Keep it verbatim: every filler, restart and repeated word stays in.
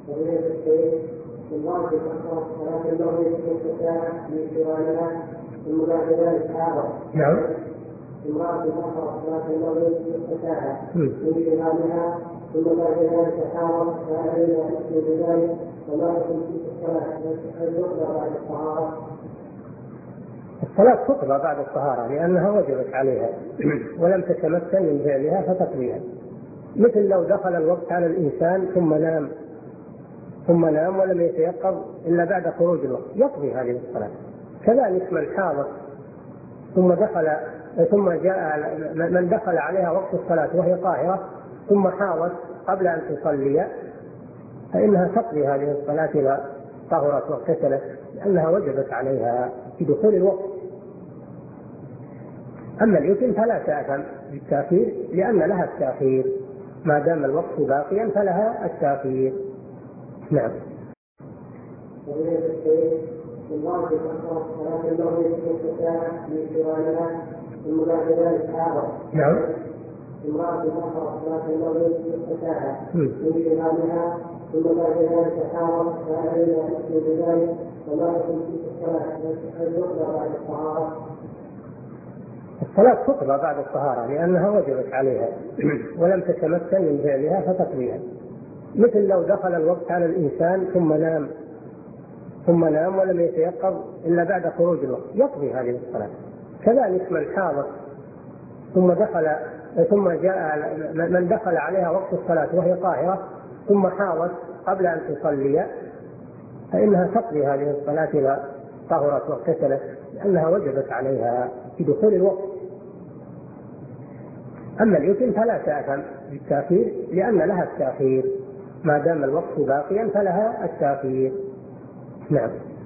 الواجب أكثر ولكن له يكون ساعة من شرائها ثم بعد ذلك آخر. نعم. امرأة أخرى ولكن له يكون ساعة من شرائها ثم بعد ذلك آخر فعلينا نحن بذلك وما يكون في الصلاة هل تقضى بعد الطهارة؟ الصلاة تقضى بعد الطهارة لأنها وجبت عليها ولم تتمكن من فعلها فتقضيها، مثل لو دخل الوقت على الإنسان ثم نام ثم نام ولم يتيقظ إلا بعد خروج الوقت يقضي هذه الصلاة. كذلك من حاضت ثم دخل ثم جاء من دخل عليها وقت الصلاة وهي طاهرة ثم حاضت قبل أن تصلي فإنها تقضي هذه الصلاة إذا طهرت واغتسلت لأنها وجبت عليها في دخول الوقت. أما اليتم فلا تأثم بالتأخير لأن لها التأخير ما دام الوقت باقيا فلها التأخير. نعم. الواجب أكثر ولكن له يكون ساعة من شرائها ثم بعد ذلك آخر. نعم. امرأة أخرى ولكن له يكون ساعة من شرائها ثم بعد ذلك آخر فعلينا نحن بذلك وما يكون في الصلاة هل تقضى بعد الطهارة؟ الصلاة تقضى بعد الطهارة لأنها وجبت عليها ولم تتمكن من فعلها فتقضيها، مثل لو دخل الوقت على الإنسان ثم نام ثم نام ولم يتيقظ إلا بعد خروج الوقت يقضي هذه الصلاة. كذلك من حاضت ثم دخل ثم جاء من دخل عليها وقت الصلاة وهي طاهرة ثم حاضت قبل أن تصلي فإنها تقضي هذه الصلاة إذا طهرت واغتسلت لأنها وجبت عليها في دخول الوقت. أما اليتم فلا تأثم بالتأخير لأن لها التأخير ما دام الوقت باقيا فلها التأخير. نعم.